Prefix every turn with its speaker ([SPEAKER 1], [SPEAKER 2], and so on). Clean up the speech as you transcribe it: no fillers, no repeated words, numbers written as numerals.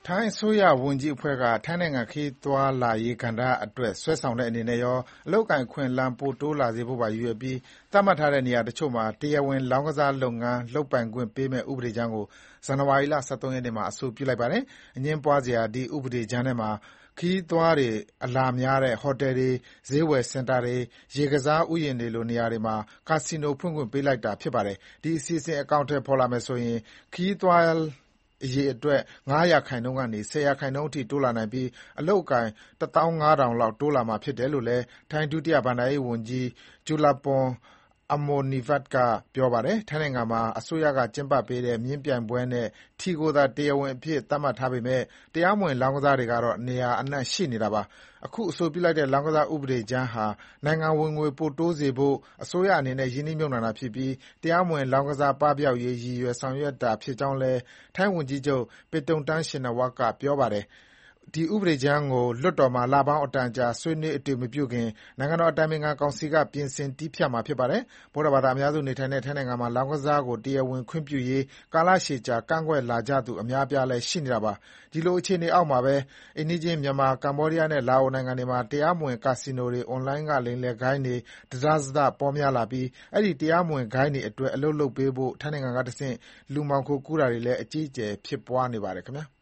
[SPEAKER 1] ထိုင်းအစိုးရဝန်ကြီးအဖွဲ့ကထိုင်းနိုင်ငံခရီးသွားလာရေးကဏ္ဍအတွက်ဆွဲဆောင်တဲ့အနေနဲ့ရောအလုပ်အကိုင်အခွင့်အလမ်းပိုတိုးလာစေဖို့ပါရည်ရွယ်ပြီးသတ်မှတ်ထားတဲ့နေရာတချို့မှာတရားဝင်လောင်းကစားလုပ်ငန်းလုပ်ပိုင်ခွင့်ပေးမယ့်ဥပဒေကြမ်းကိုဇန်နဝါရီလ ၁၃ ရက်နေ့မှာအဆိုပြုလိုက်ပါတယ်။အငြင်းပွားစရာဒီဥပဒေကြမ်းထဲမှာခရီးသွားတွေအလာများတဲ့ဟိုတယ်တွေ၊ဈေးဝယ်စင်တာတွေ၊ရေကစားဥယျာဉ်တွေလိုနေရာတွေမှာကာစီနိုဖွင့်ခွင့်ပေးလိုက်တာဖြစ်ပါတယ်။ဒီအစီအစဉ်အကောင်အထည်ဖော်လာမယ်ဆိုရင်ခရီးသွားအရေအတွက် ၅% ကနေ ၁၀% အထိတိုးလာနိုင်ပြီးအလုပ်အကိုင် 150,000 လောက်တိုးလာမှာဖြစ်တယ်လို့လည်းထိုင်းဒုတိယဘဏ္ဍာရေးဝန်ကြီး Julapun Amornvivat ကပြောပါတယ်။ထိုင်းနိုင်ငံမှာအစိုးရကကျင်းပပေးတဲ့မြင်းပြိုင်ပွဲနဲ့ထီကိုသာတရားဝင်အဖြစ်သတ်မှတ်ထားပေမယ့်တရားမဝင်လောင်းကစားတွေကတော့နေရာအနှံ့ရှိနေတာပါ။အခုအဆိုပြုလိုက်တဲ့လောင်းကစားဥပဒေကြမ်းဟာနိုင်ငံဝင်ငွေပိုတိုးစေဖို့အစိုးရအနေနဲ့ရင်းနှီးမြှုပ်နှံတာဖြစ်ပြီးတရားမဝင်လောင်းကစားပပျောက်ရေးရည်ရွယ်ဆောင်ရွက်တာဖြစ်ကြောင်းလည်းထိုင်းဝန်ကြီးချုပ် Paetongtarn Shinawatra ကပြောပါတယ်။ဒီဥပဒေကြမ်းကိုလွှတ်တော်မှာလပေါင်းအတန်ကြာဆွေးနွေးအတည်မပြုခင်နိုင်ငံတော်အတိုင်ပင်ခံကောင်စီကပြင်ဆင်တည်းဖြတ်မှာဖြစ်ပါတယ်။ဗုဒ္ဓဘာသာအများစုနေထိုင်တဲ့ထိုင်းနိုင်ငံမှာလောင်းကစားကိုတရားဝင်ခွင့်ပြုရေးကာလရှည်ကြာကန့်ကွက်လာကြသူအများအပြားလည်းရှိနေတာပါ။ဒီလိုအခြေအနေအောက်မှာပဲအိမ်နီးချင်းမြန်မာ၊ကမ္ဘောဒီးယားနဲ့လာအိုနိုင်ငံတွေမှာတရားမဝင်ကာစီနိုတွေ၊အွန်လိုင်းကလိမ်လည်ဂိုဏ်းတွေတစတစပေါများလာပြီးအဲဒီတရားမဝင်ဂိုဏ်းတွေအတွက်အလုပ်လုပ်ပေးဖို့ထိုင်းနိုင်ငံကတဆင့်လူမှောင်ခိုကူးတာတွေလည်းအကြီးအကျယ်ဖြစ်ပွားနေပါတယ်ခင်ဗျာ။